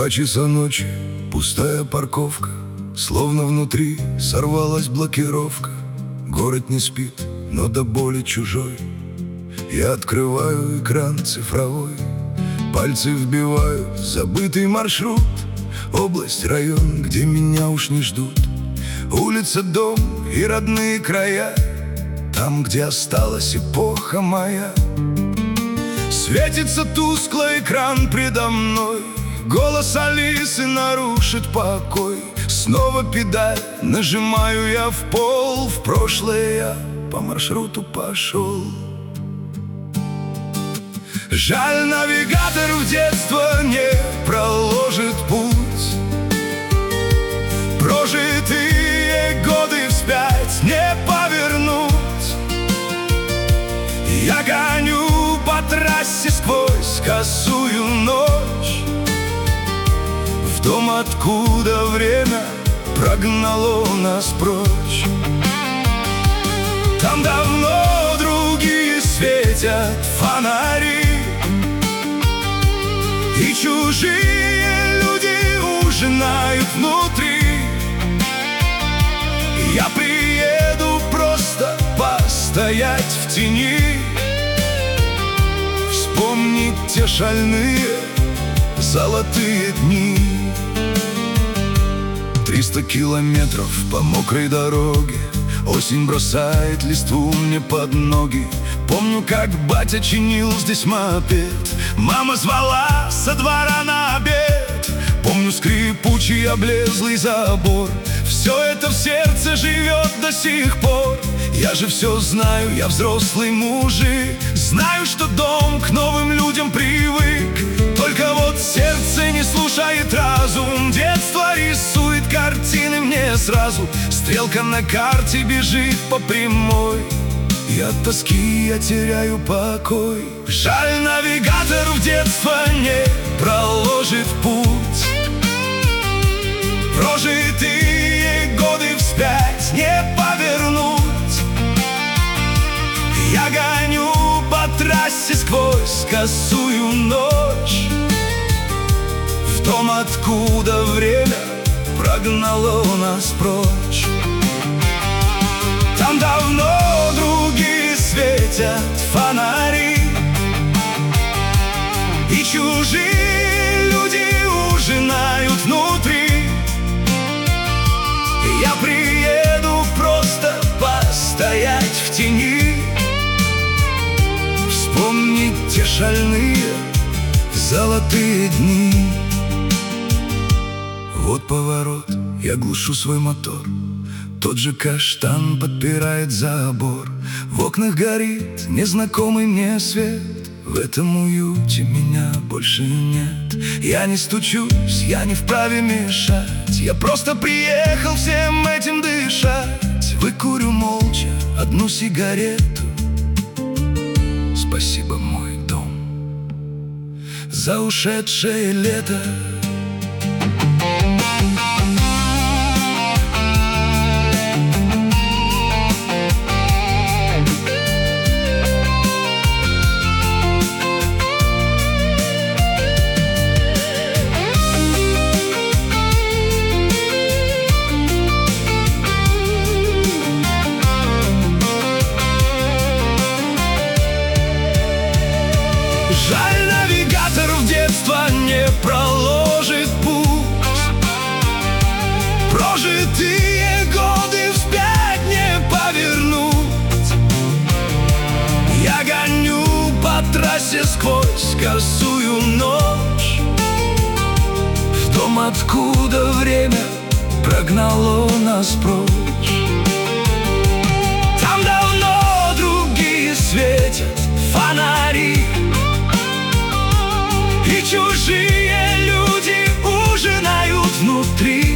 2 часа ночи, пустая парковка, словно внутри сорвалась блокировка. Город не спит, но до боли чужой. Я открываю экран цифровой, пальцы вбиваю забытый маршрут. Область, район, где меня уж не ждут. Улица, дом и родные края, там, где осталась эпоха моя. Светится тускло экран предо мной, голос Алисы нарушит покой. Снова педаль нажимаю я в пол, в прошлое я по маршруту пошел. Жаль, навигатор в детство не проложит путь. Прожитые годы вспять не повернуть. Я гоню по трассе сквозь косую ночь, в дом, откуда время прогнало нас прочь. Там давно другие светят фонари, и чужие люди ужинают внутри. Я приеду просто постоять в тени, вспомнить те шальные золотые дни. 300 километров по мокрой дороге, осень бросает листву мне под ноги. Помню, как батя чинил здесь мопед, мама звала со двора на обед. Помню скрипучий облезлый забор, все это в сердце живет до сих пор. Я же все знаю, я взрослый мужик, знаю, что дом к новым людям привык. Только вот сердце не слушает разум, детство рисует картины мне сразу. Стрелка на карте бежит по прямой, и от тоски я теряю покой. Жаль, навигатор в детство не проложит путь. Прожитые годы вспять не повернуть. Я гоню по трассе сквозь косую ночь, в дом, откуда время прогнало нас прочь. Там давно другие светят фонари, и чужие люди ужинают внутри. Я приеду просто постоять в тени, вспомнить те шальные золотые дни. Вот поворот, я глушу свой мотор, тот же каштан подпирает забор. В окнах горит незнакомый мне свет, в этом уюте меня больше нет. Я не стучусь, я не вправе мешать, я просто приехал всем этим дышать. Выкурю молча одну сигарету. Спасибо, мой дом, за ушедшее лето. Жаль, навигатор в детство не проложит путь. Прожитые годы вспять не повернуть. Я гоню по трассе сквозь косую ночь, в дом, откуда время прогнало нас прочь. Там давно другие светят фонари, и чужие люди ужинают внутри.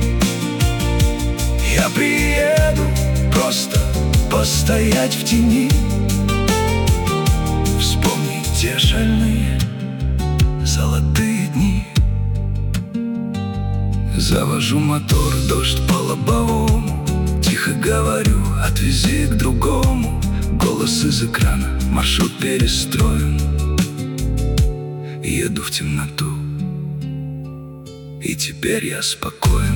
Я приеду просто постоять в тени, вспомнить те шальные золотые дни. Завожу мотор, дождь по лобовому, тихо говорю, отвези к другому. Голос из экрана, маршрут перестроен. Еду в темноту, и теперь я спокоен.